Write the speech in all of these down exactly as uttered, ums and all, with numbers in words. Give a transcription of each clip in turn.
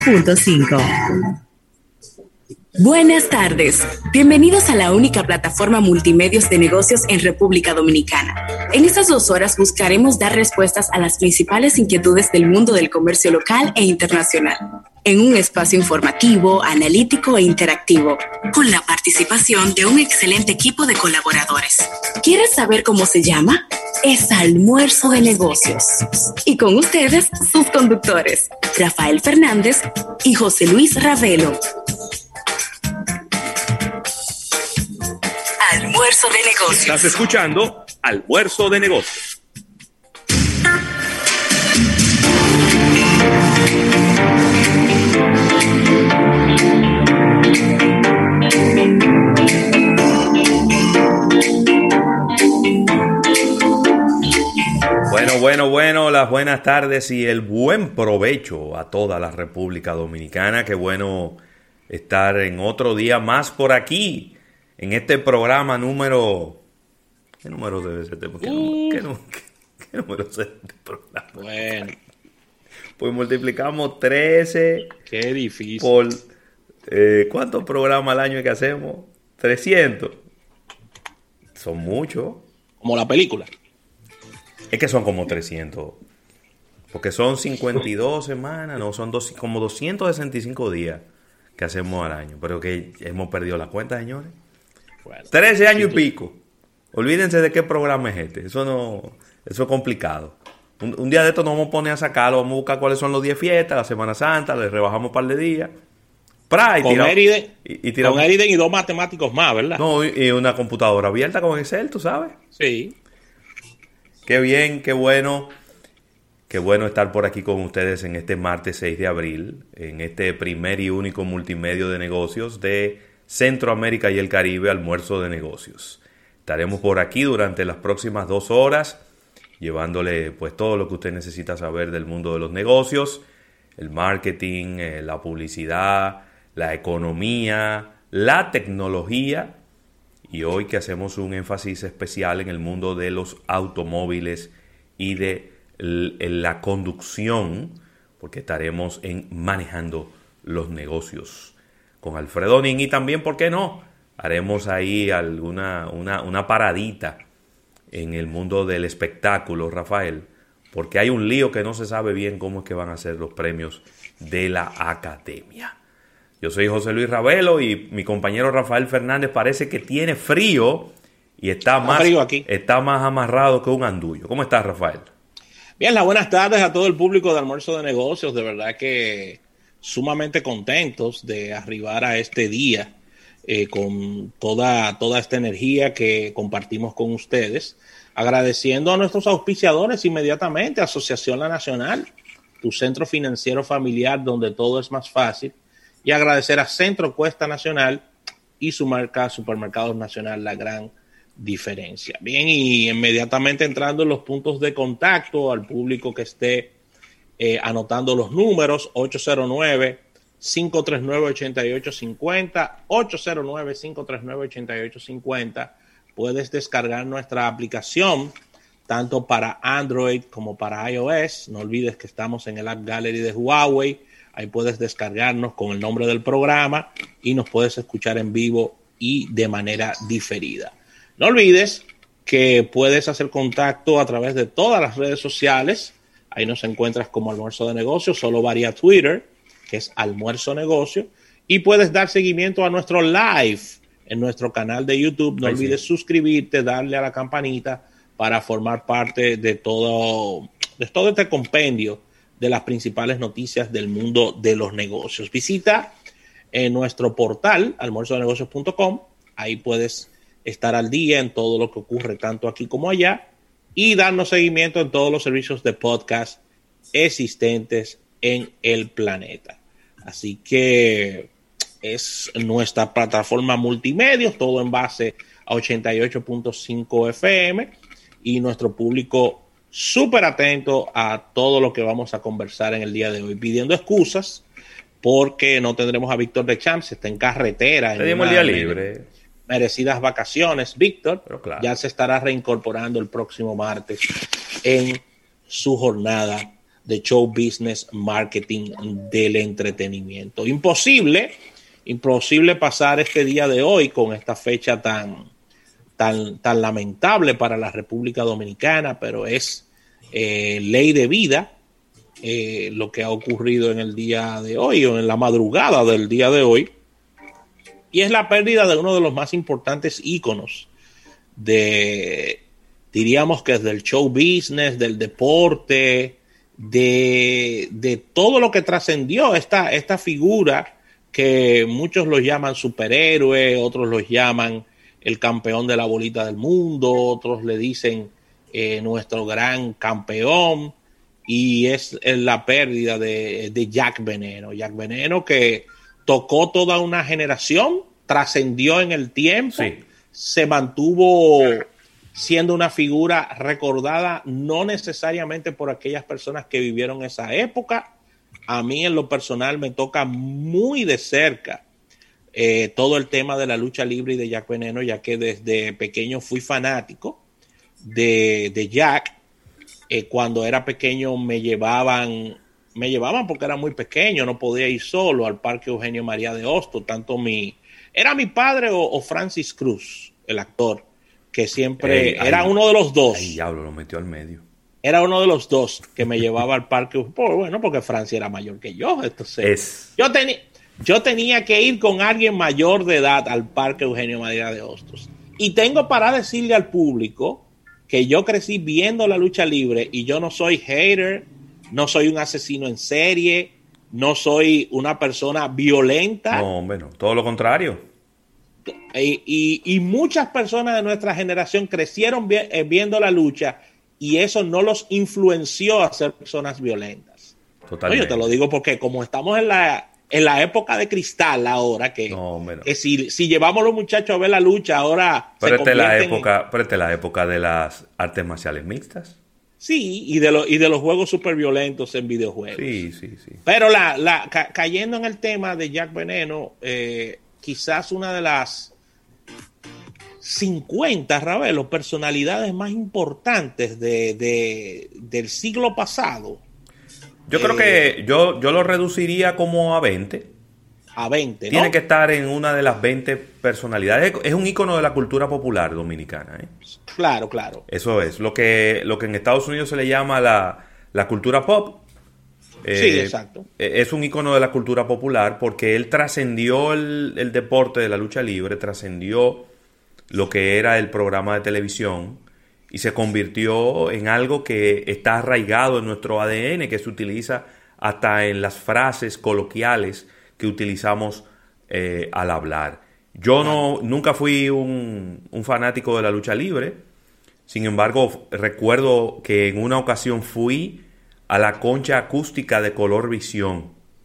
punto cinco. Buenas tardes, bienvenidos a la única plataforma multimedios de negocios en República Dominicana. En estas dos horas buscaremos dar respuestas a las principales inquietudes del mundo del comercio local e internacional, en un espacio informativo, analítico e interactivo, con la participación de un excelente equipo de colaboradores. ¿Quieres saber cómo se llama? Es Almuerzo de Negocios. Y con ustedes, sus conductores, Rafael Fernández y José Luis Ravelo. Almuerzo de Negocios. Estás escuchando Almuerzo de Negocios. Bueno, bueno, bueno, las buenas tardes y el buen provecho a toda la República Dominicana. Qué bueno estar en otro día más por aquí, en este programa número... ¿Qué número debe ser? ¿Qué, uh. número, ¿qué, número, qué, qué número es este programa? Bueno. Pues multiplicamos trece. Qué difícil. Por... Eh, ¿Cuántos programas al año que hacemos? trescientos. Son muchos. Como la película. Es que son como trescientos. Porque son cincuenta y dos semanas, no, son dos, como doscientos sesenta y cinco días que hacemos al año. Pero que hemos perdido la cuenta, señores. Bueno, trece años sí, y pico. Olvídense de qué programa es este. Eso no, eso es complicado. Un, un día de esto nos vamos a poner a sacarlo, vamos a buscar cuáles son los diez fiestas, la Semana Santa, le rebajamos un par de días. ¡Pra! Y con tiramos, Eriden y, y, tiramos, con Eriden y dos matemáticos más, ¿verdad? No, y, y una computadora abierta con Excel, ¿tú sabes? Sí. Qué bien, qué bueno. Qué bueno estar por aquí con ustedes en este martes seis de abril, en este primer y único multimedio de negocios de Centroamérica y el Caribe, Almuerzo de Negocios. Estaremos por aquí durante las próximas dos horas, llevándole pues todo lo que usted necesita saber del mundo de los negocios, el marketing, eh, la publicidad, la economía, la tecnología, y hoy que hacemos un énfasis especial en el mundo de los automóviles y de la conducción, porque estaremos en manejando los negocios con Alfredo Nin, y también, ¿por qué no? Haremos ahí alguna una, una paradita en el mundo del espectáculo, Rafael, porque hay un lío que no se sabe bien cómo es que van a ser los premios de la Academia. Yo soy José Luis Ravelo y mi compañero Rafael Fernández parece que tiene frío y está, está más, frío aquí. está más amarrado que un andullo. ¿Cómo estás, Rafael? Bien, las buenas tardes a todo el público de Almuerzo de Negocios. De verdad que sumamente contentos de arribar a este día eh, con toda, toda esta energía que compartimos con ustedes. Agradeciendo a nuestros auspiciadores inmediatamente, Asociación La Nacional, tu centro financiero familiar donde todo es más fácil. Y agradecer a Centro Cuesta Nacional y su marca Supermercados Nacional, La Gran Diferencia. Bien, y inmediatamente entrando en los puntos de contacto al público que esté eh, anotando los números, ocho cero nueve, cinco tres nueve, ocho ocho cinco cero, ocho cero nueve, cinco tres nueve, ocho ocho cinco cero. Puedes descargar nuestra aplicación tanto para Android como para iOS. No olvides que estamos en el App Gallery de Huawei. Ahí puedes descargarnos con el nombre del programa y nos puedes escuchar en vivo y de manera diferida. No olvides que puedes hacer contacto a través de todas las redes sociales. Ahí nos encuentras como Almuerzo de Negocios, solo varía Twitter, que es Almuerzo Negocio. Y puedes dar seguimiento a nuestro live en nuestro canal de YouTube. No Ahí olvides sí. suscribirte, darle a la campanita para formar parte de todo, de todo este compendio de las principales noticias del mundo de los negocios. Visita en nuestro portal almuerzo de negocios punto com. Ahí puedes estar al día en todo lo que ocurre tanto aquí como allá y darnos seguimiento en todos los servicios de podcast existentes en el planeta. Así que es nuestra plataforma multimedia, todo en base a ochenta y ocho punto cinco F M, y nuestro público súper atento a todo lo que vamos a conversar en el día de hoy, pidiendo excusas porque no tendremos a Víctor de Champs, está en carretera. Tenemos el día libre. Merecidas vacaciones, Víctor. Claro. Ya se estará reincorporando el próximo martes en su jornada de show business marketing del entretenimiento. Imposible, imposible pasar este día de hoy con esta fecha tan, tan, tan lamentable para la República Dominicana, pero es eh, ley de vida eh, lo que ha ocurrido en el día de hoy o en la madrugada del día de hoy. Y es la pérdida de uno de los más importantes íconos de, diríamos que es del show business, del deporte, de, de todo lo que trascendió esta, esta figura que muchos los llaman superhéroe, otros los llaman el campeón de la bolita del mundo, otros le dicen eh, nuestro gran campeón, y es, es la pérdida de, de Jack Veneno. Jack Veneno que tocó toda una generación, trascendió en el tiempo, sí. Se mantuvo siendo una figura recordada no necesariamente por aquellas personas que vivieron esa época. A mí en lo personal me toca muy de cerca eh, todo el tema de la lucha libre y de Jack Veneno, ya que desde pequeño fui fanático de, de Jack. Eh, cuando era pequeño me llevaban, me llevaban porque era muy pequeño, no podía ir solo al Parque Eugenio María de Hostos, tanto mi, era mi padre o, o Francis Cruz, el actor, que siempre eh, era ahí, uno de los dos. Ay, diablo, lo metió al medio. Era uno de los dos que me llevaba al parque, por, bueno, porque Francia era mayor que yo, entonces es. yo, teni, yo tenía que ir con alguien mayor de edad al Parque Eugenio María de Hostos. Y tengo para decirle al público que yo crecí viendo la lucha libre y yo no soy hater, no soy un asesino en serie, no soy una persona violenta. No, hombre, no, todo lo contrario. Y, y, y muchas personas de nuestra generación crecieron vi, eh, viendo la lucha y eso no los influenció a ser personas violentas. Totalmente. No, yo te lo digo porque como estamos en la, en la época de cristal ahora, que, no, bueno. que si, si llevamos a los muchachos a ver la lucha, ahora pero esta es la época, pero esta es la época de las artes marciales mixtas. Sí, y de, lo, y de los juegos súper violentos en videojuegos. Sí, sí, sí. Pero la, la, ca, cayendo en el tema de Jack Veneno, eh, quizás una de las cincuenta, Ravelo, personalidades más importantes de, de, del siglo pasado. Yo eh, creo que yo, yo lo reduciría como a veinte. A veinte, ¿no? Tiene que estar en una de las veinte personalidades. Es un ícono de la cultura popular dominicana, ¿eh? Claro, claro. Eso es. Lo que, lo que en Estados Unidos se le llama la, la cultura pop. Eh, sí, exacto. Es un ícono de la cultura popular porque él trascendió el, el deporte de la lucha libre, trascendió lo que era el programa de televisión y se convirtió en algo que está arraigado en nuestro A D N, que se utiliza hasta en las frases coloquiales que utilizamos eh, al hablar. Yo no, nunca fui un, un fanático de la lucha libre, sin embargo recuerdo que en una ocasión fui a la concha acústica de Color Visión,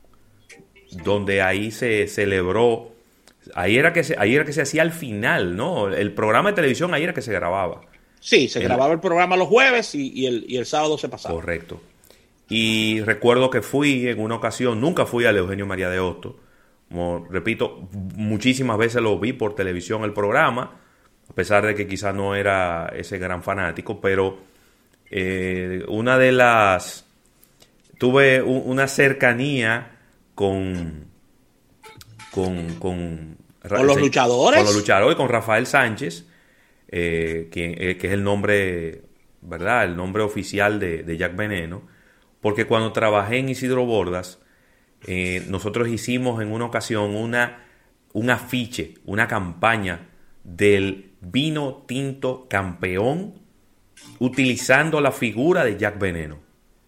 donde ahí se celebró, ahí era que se, ahí era que se hacía al final, ¿no? El programa de televisión ahí era que se grababa. Sí, se el, grababa el programa los jueves y, y, el, y el sábado se pasaba. Correcto. Y recuerdo que fui en una ocasión, nunca fui al Eugenio María de Hostos, como repito, muchísimas veces lo vi por televisión el programa, a pesar de que quizás no era ese gran fanático, pero eh, una de las... Tuve un, una cercanía con... Con, con, ¿Con los luchadores? Con los luchadores, con Rafael Sánchez, eh, que, eh, que es el nombre, ¿verdad? El nombre oficial de, de Jack Veneno. Porque cuando trabajé en Isidro Bordas, eh, nosotros hicimos en una ocasión una, un afiche, una campaña del vino tinto campeón utilizando la figura de Jack Veneno.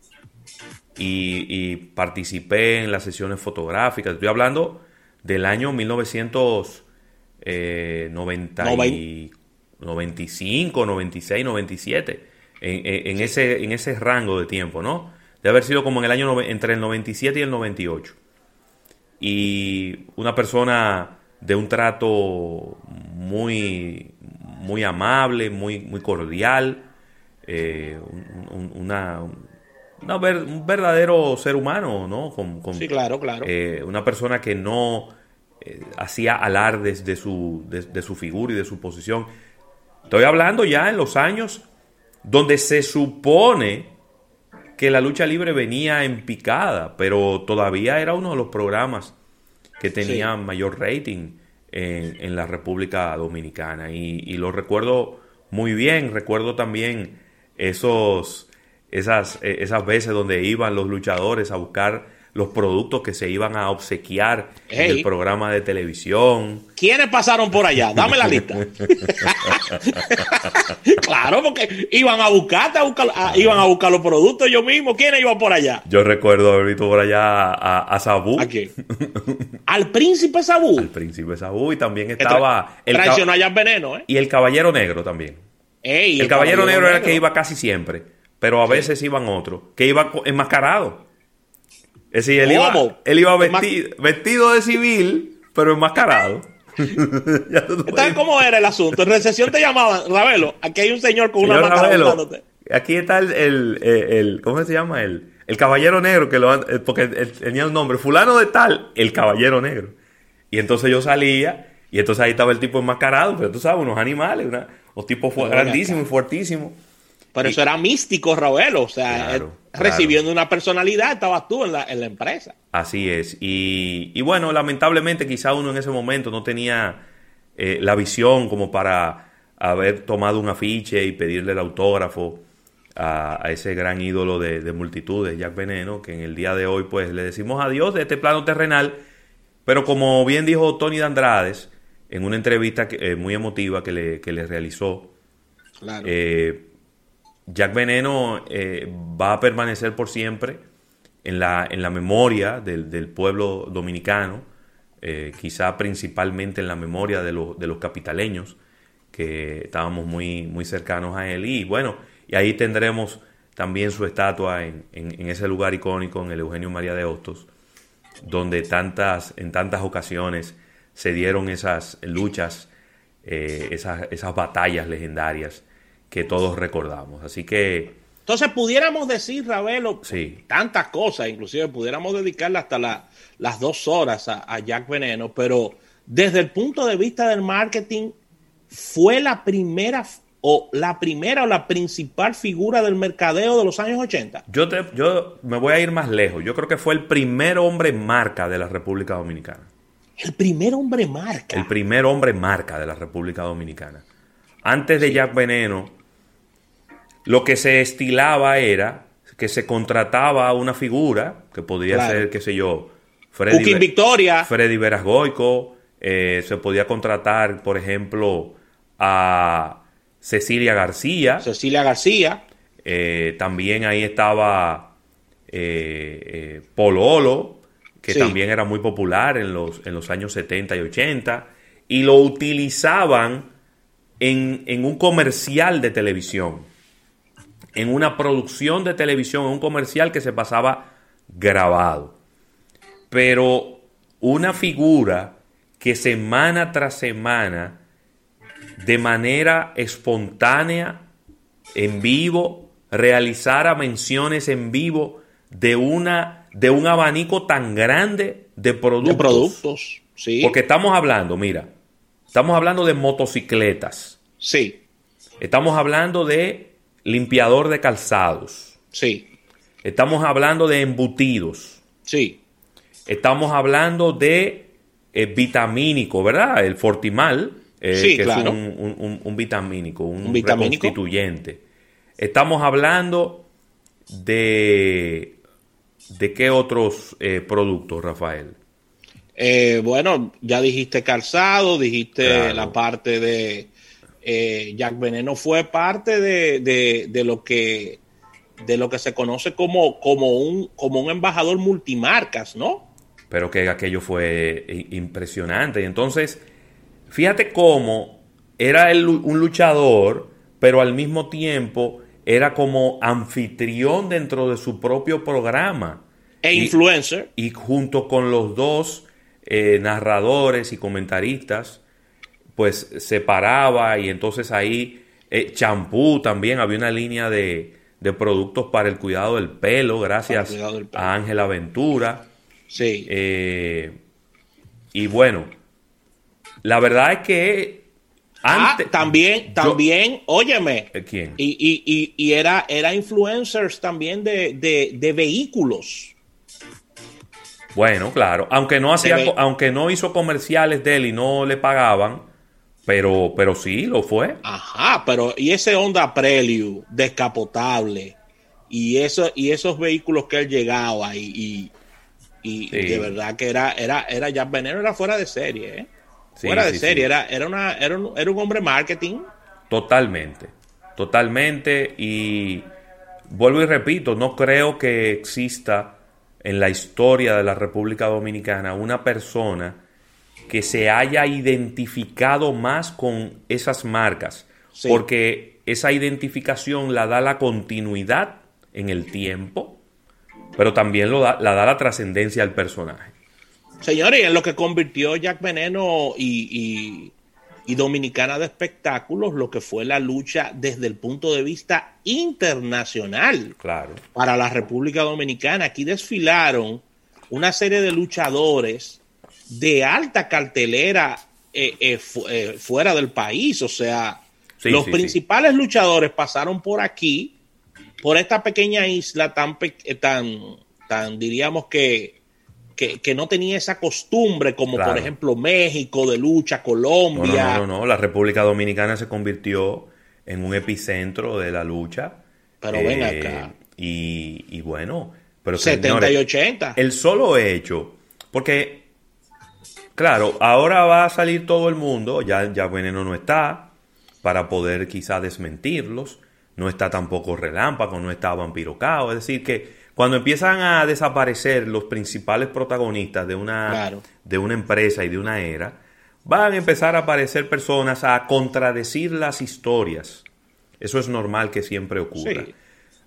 Y, y participé en las sesiones fotográficas. Estoy hablando del año mil novecientos noventa y, noventa y cinco, noventa y seis, noventa y siete. En, en, en, ese, en ese rango de tiempo, ¿no? De haber sido como en el año entre el noventa y siete y el noventa y ocho. Y una persona de un trato muy, muy amable, muy, muy cordial, eh, un, una, una ver, un verdadero ser humano, ¿no? Con, con, sí, claro, claro. Eh, una persona que no eh, hacía alardes de su, de, de su figura y de su posición. Estoy hablando ya en los años donde se supone que la lucha libre venía en picada, pero todavía era uno de los programas que tenía sí. mayor rating en, en la República Dominicana. Y, y lo recuerdo muy bien. Recuerdo también esos, esas, esas veces donde iban los luchadores a buscar los productos que se iban a obsequiar hey. en el programa de televisión. ¿Quiénes pasaron por allá? Dame la lista. Claro, porque iban a buscarte, a buscar, a, iban a buscar los productos ellos mismos. ¿Quiénes iban por allá? Yo recuerdo haber visto por allá a, a Sabú. ¿A quién? ¿Al príncipe Sabú? Al príncipe Sabú, y también estaba... Tra- traicionó a Jack Veneno, ¿eh? Y el Caballero Negro también. Ey, el, el Caballero, Caballero Negro, Negro era el que iba casi siempre, pero a sí. veces iban otros, que iba enmascarado. Es decir, él iba, él iba vestido, vestido de civil, pero enmascarado. ¿Entonces cómo era el asunto? En recesión te llamaban, Ravelo, aquí hay un señor con señor una máscara. Aquí está el, el, el, el, ¿cómo se llama? El, el Caballero Negro, que lo, porque él tenía un nombre, fulano de tal, el Caballero Negro. Y entonces yo salía, y entonces ahí estaba el tipo enmascarado, pero tú sabes, unos animales, una, los tipos fu- grandísimos y fuertísimos. Pero y, eso era místico, Ravelo, o sea, claro, claro. recibiendo una personalidad, estabas tú en la, en la empresa. Así es, y, y bueno, lamentablemente quizá uno en ese momento no tenía eh, la visión como para haber tomado un afiche y pedirle el autógrafo a, a ese gran ídolo de, de multitudes, Jack Veneno, que en el día de hoy pues le decimos adiós de este plano terrenal, pero como bien dijo Tony de Andrades en una entrevista que, eh, muy emotiva que le, que le realizó, claro. eh, Jack Veneno eh, va a permanecer por siempre en la, en la memoria del, del pueblo dominicano, eh, quizá principalmente en la memoria de, lo, de los capitaleños, que estábamos muy, muy cercanos a él. Y bueno, y ahí tendremos también su estatua en, en, en ese lugar icónico, en el Eugenio María de Hostos, donde tantas, en tantas ocasiones se dieron esas luchas, eh, esas, esas batallas legendarias que todos recordamos. Así que... Entonces pudiéramos decir, Ravelo, sí. tantas cosas, inclusive pudiéramos dedicarle hasta la, las dos horas a, a Jack Veneno, pero desde el punto de vista del marketing, ¿fue la primera o la primera o la principal figura del mercadeo de los años ochenta? Yo, te, yo me voy a ir más lejos. Yo creo que fue el primer hombre marca de la República Dominicana. El primer hombre marca. El primer hombre marca de la República Dominicana. Antes de Jack Veneno, lo que se estilaba era que se contrataba a una figura, que podría claro. ser, qué sé yo, Freddy, Be- Victoria. Freddy Verasgoico, eh, se podía contratar, por ejemplo, a Cecilia García. Cecilia García. Eh, también ahí estaba eh, eh, Pololo, que sí. también era muy popular en los, en los años setenta y ochenta, y lo utilizaban en, en un comercial de televisión. En una producción de televisión, en un comercial que se pasaba grabado. Pero una figura que semana tras semana, de manera espontánea, en vivo, realizara menciones en vivo de, una, de un abanico tan grande de productos. De productos, sí. Porque estamos hablando, mira, estamos hablando de motocicletas. Sí. Estamos hablando de limpiador de calzados. Sí. Estamos hablando de embutidos. Sí. Estamos hablando de eh, vitamínico, ¿verdad? El Fortimal, eh, sí, que claro. es un, un, un, un vitamínico, un, un vitamínico reconstituyente. Estamos hablando de... ¿De qué otros eh, productos, Rafael? Eh, bueno, ya dijiste calzado, dijiste claro. la parte de... Eh, Jack Veneno fue parte de, de, de lo que de lo que se conoce como, como, un, como un embajador multimarcas, ¿no? Pero que aquello fue impresionante. Y entonces, fíjate cómo era el, un luchador, pero al mismo tiempo era como anfitrión dentro de su propio programa. E influencer. Y, y junto con los dos eh, narradores y comentaristas, pues se paraba, y entonces ahí eh, champú también, había una línea de, de productos para el cuidado del pelo, gracias del pelo. a Ángela Ventura. Sí. Eh, y bueno, la verdad es que Antes, ah, también, también, yo, óyeme. ¿Quién? Y, y, y, y era, era influencers también de, de, de vehículos. Bueno, claro. Aunque no hacía, de, aunque no hizo comerciales de él y no le pagaban, pero, pero sí lo fue. Ajá, pero y ese Honda Prelude descapotable y eso, y esos vehículos que él llegaba y, y, y sí. de verdad que era, era, era Jack Veneno era fuera de serie, ¿eh? Fuera sí, de sí, serie, sí. Era, era, una, era, un, era un hombre marketing. Totalmente, totalmente. Y vuelvo y repito, no creo que exista en la historia de la República Dominicana una persona que se haya identificado más con esas marcas. Sí. Porque esa identificación la da la continuidad en el tiempo, pero también lo da, la da la trascendencia al personaje. Señores, en lo que convirtió Jack Veneno y, y, y Dominicana de Espectáculos, lo que fue la lucha desde el punto de vista internacional. Claro. Para la República Dominicana. Aquí desfilaron una serie de luchadores de alta cartelera eh, eh, fu eh, fuera del país. O sea, sí, los sí, principales sí. luchadores pasaron por aquí, por esta pequeña isla tan, tan, tan diríamos que Que, que no tenía esa costumbre como claro. por ejemplo México de lucha, Colombia. No, no, no, no, la República Dominicana se convirtió en un epicentro de la lucha. Pero eh, ven acá. Y, y bueno, pero setenta señores, y ochenta. El solo hecho, porque claro, ahora va a salir todo el mundo, ya, ya Veneno no está, para poder quizá desmentirlos, no está tampoco Relámpago, no está Vampiro Cao, es decir que cuando empiezan a desaparecer los principales protagonistas de una, claro. de una empresa y de una era, van a empezar a aparecer personas a contradecir las historias. Eso es normal que siempre ocurra. Sí.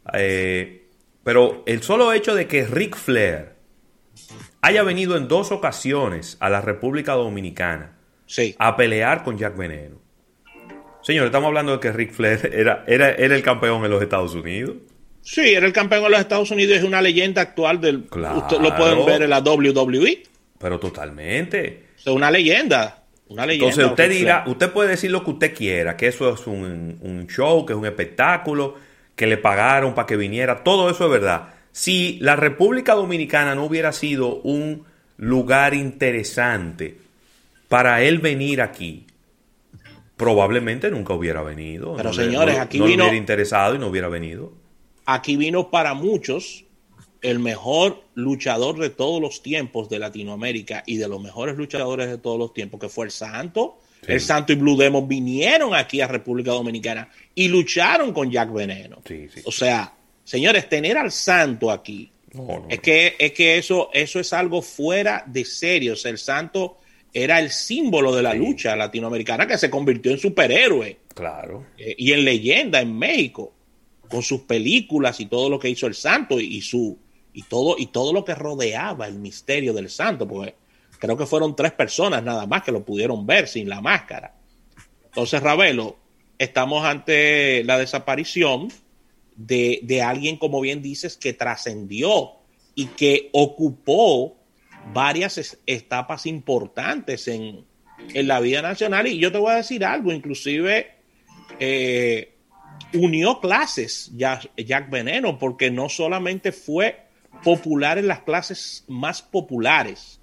Eh, pero el solo hecho de que Ric Flair haya venido en dos ocasiones a la República Dominicana sí. a pelear con Jack Veneno. Señor, estamos hablando de que Ric Flair era, era, era el campeón en los Estados Unidos. Sí, era el campeón de los Estados Unidos, es una leyenda actual del... Claro. Usted lo pueden ver en la W W E. Pero totalmente. Es una leyenda, una leyenda. Entonces usted dirá, usted puede decir lo que usted quiera, que eso es un, un show, que es un espectáculo, que le pagaron para que viniera, todo eso es verdad. Si la República Dominicana no hubiera sido un lugar interesante para él venir aquí, probablemente nunca hubiera venido. Pero no señores, le, no, aquí no vino... le hubiera interesado y no hubiera venido. Aquí vino para muchos el mejor luchador de todos los tiempos de Latinoamérica y de los mejores luchadores de todos los tiempos, que fue el Santo. Sí. El Santo y Blue Demon vinieron aquí a República Dominicana y lucharon con Jack Veneno. Sí, sí. O sea, señores, tener al Santo aquí no, no, es que, es que eso, eso es algo fuera de serio. O sea, el Santo era el símbolo de la sí. lucha latinoamericana que se convirtió en superhéroe. Claro. Eh, y en leyenda en México, con sus películas y todo lo que hizo el Santo y, y su y todo y todo lo que rodeaba el misterio del Santo, porque creo que fueron tres personas nada más que lo pudieron ver sin la máscara. Entonces, Ravelo, estamos ante la desaparición de, de alguien, como bien dices, que trascendió y que ocupó varias etapas importantes en, en la vida nacional. Y yo te voy a decir algo, inclusive eh, unió clases Jack, Jack Veneno, porque no solamente fue popular en las clases más populares,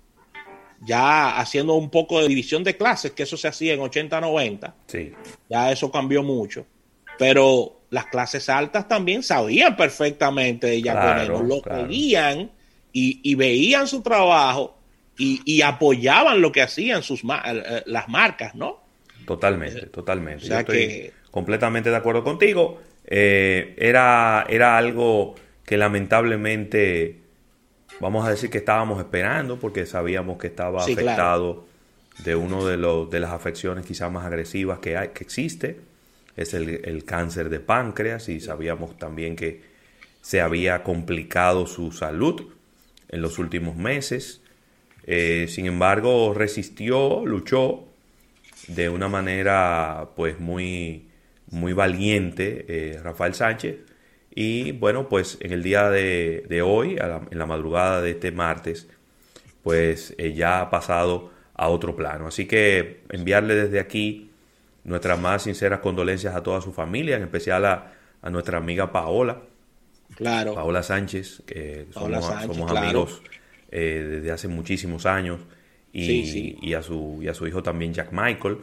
ya haciendo un poco de división de clases, que eso se hacía en ochenta noventa, sí. ya eso cambió mucho, pero las clases altas también sabían perfectamente de Jack claro, Veneno, lo claro. veían y, y veían su trabajo y, y apoyaban lo que hacían sus las marcas, ¿no? Totalmente, totalmente. O sea, Yo estoy que completamente de acuerdo contigo. Eh, era, era algo que lamentablemente, vamos a decir que estábamos esperando, porque sabíamos que estaba sí, afectado claro. de uno de los de las afecciones quizás más agresivas que hay, que existe, es el, el cáncer de páncreas, y sabíamos también que se había complicado su salud en los últimos meses. Eh, sin embargo, resistió, luchó de una manera pues muy, muy valiente eh, Rafael Sánchez, y bueno, pues en el día de, de hoy, a la, en la madrugada de este martes, pues eh, ya ha pasado a otro plano. Así que enviarle desde aquí nuestras más sinceras condolencias a toda su familia, en especial a, a nuestra amiga Paola. Claro. Paola Sánchez, que Paola somos, Sánchez, somos claro. amigos eh, desde hace muchísimos años. Y, Sí, sí. y, a su, y a su hijo también, Jack Michael,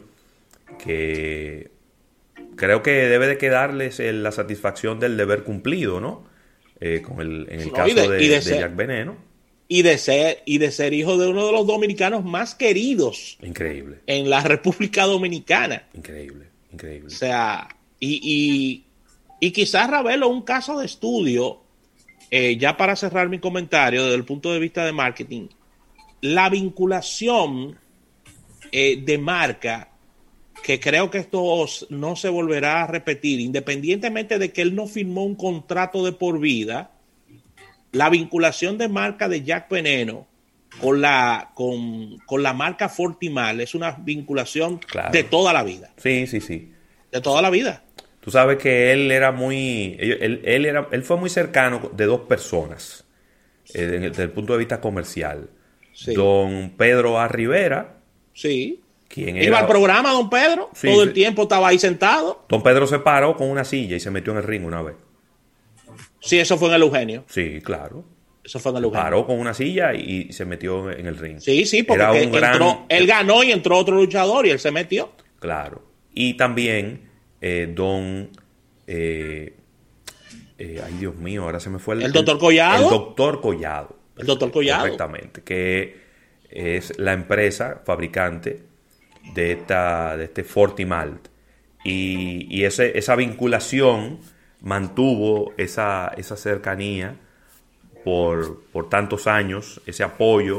que creo que debe de quedarles el- la satisfacción del deber cumplido, ¿no? Eh, con el, en el No, caso y de- de, y de de ser- Jack Veneno. Y de ser, y de ser hijo de uno de los dominicanos más queridos Increíble, en la República Dominicana. increíble, increíble. O sea, y, y, y quizás, Ravelo, un caso de estudio, eh, ya para cerrar mi comentario desde el punto de vista de marketing, la vinculación eh, de marca, que creo que esto no se volverá a repetir, independientemente de que él no firmó un contrato de por vida, la vinculación de marca de Jack Veneno con la, con, con la marca Fortimal es una vinculación Claro. de toda la vida, Sí, sí, sí. de toda la vida. Tú sabes que él era muy, él, él era, él fue muy cercano de dos personas, eh, desde, el, desde el punto de vista comercial. Sí. Don Pedro A. Rivera, Sí. quien Iba era... al programa, don Pedro, Sí, todo el sí. tiempo estaba ahí sentado. Don Pedro se paró con una silla y se metió en el ring una vez. Sí, eso fue en el Eugenio. Sí, claro. Eso fue en el Eugenio. Paró con una silla y se metió en el ring. Sí, sí, porque Era que un gran... entró, él ganó y entró otro luchador y él se metió. Claro. Y también eh, don... eh, eh, ay, Dios mío, ahora se me fue el... ¿El doctor Collado? El doctor Collado. El doctor Collado. Correctamente. Que es la empresa fabricante de, esta, de este Fortimalt. Y, y ese, esa vinculación mantuvo esa, esa cercanía por, por tantos años, ese apoyo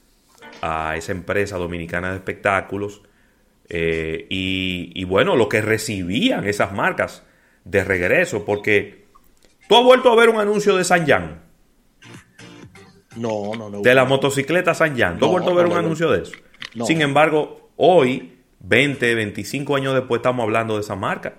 a esa empresa dominicana de espectáculos. Eh, y, y bueno, lo que recibían esas marcas de regreso, porque tú has vuelto a ver un anuncio de Sanyan, No, no, no. de la motocicleta Sanyan. ¿Tú has No, vuelto a ver no, un no. anuncio de eso? No. Sin embargo, hoy, veinte, veinticinco años después, estamos hablando de esa marca.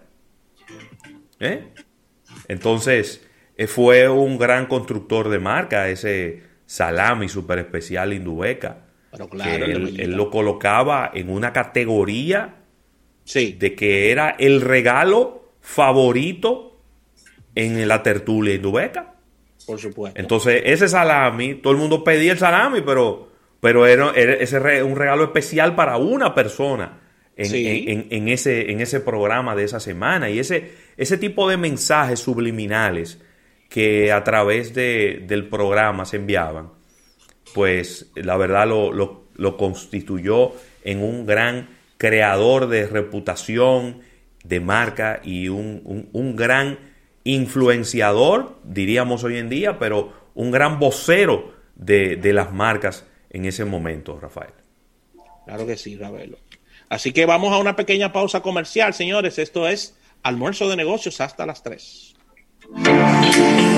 ¿Eh? Entonces, eh, fue un gran constructor de marca, ese salami super especial Indubeca. Pero claro, que lo él, quita. él lo colocaba en una categoría Sí. de que era el regalo favorito en la tertulia Indubeca. Por supuesto. Entonces, ese salami, todo el mundo pedía el salami, pero, pero era, era ese re, un regalo especial para una persona en, Sí. en, en, en ese, en ese programa de esa semana. Y ese, ese tipo de mensajes subliminales que a través de, del programa se enviaban, pues la verdad lo, lo, lo constituyó en un gran creador de reputación, de marca y un, un, un gran influenciador, diríamos hoy en día, pero un gran vocero de, de las marcas en ese momento, Rafael. Claro que sí, Ravelo. Así que vamos a una pequeña pausa comercial, señores. Esto es Almuerzo de Negocios hasta las tres.